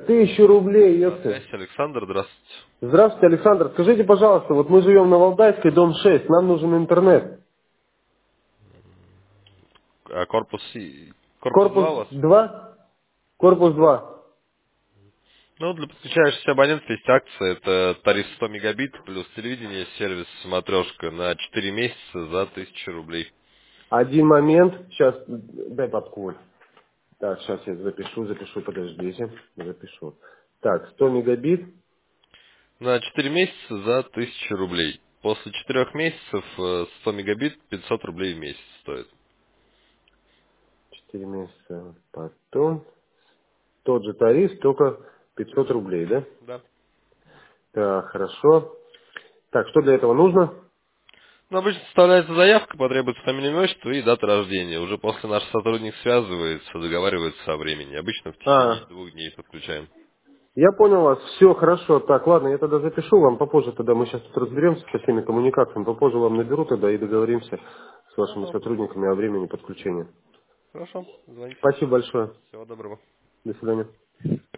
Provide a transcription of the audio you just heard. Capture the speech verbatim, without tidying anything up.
тысячу рублей, На ёпты. связи Александр, здравствуйте. Здравствуйте, Александр. Скажите, пожалуйста, вот мы живем на Валдайской, дом шесть, нам нужен интернет. А корпус, и- корпус Корпус два у вас? два, корпус два. Ну, для подключающихся абонентов есть акция, это тариф сто мегабит плюс телевидение, сервис смотрешка на четыре месяца за тысячу рублей. Один момент, сейчас, дай подковы. Так, сейчас я запишу, запишу, подождите, запишу. Так, сто мегабит, На четыре месяца за тысячу рублей. После четырех месяцев э, сто мегабит пятьсот рублей в месяц стоит. четыре месяца, потом, тот же тариф, только пятьсот рублей, да? Да. Так, хорошо. Так, что для этого нужно? Ну, обычно составляется заявка, потребуется фамилия, имя, отчество и дата рождения. Уже после наш сотрудник связывается, договаривается о времени. Обычно в течение А, двух дней подключаем. я понял вас, все хорошо. Так, ладно, я тогда запишу вам попозже, тогда мы сейчас тут разберемся со всеми коммуникациями, попозже вам наберу тогда и договоримся с вашими Хорошо. сотрудниками о времени подключения. Хорошо. Звоните. Спасибо большое. Всего доброго. До свидания.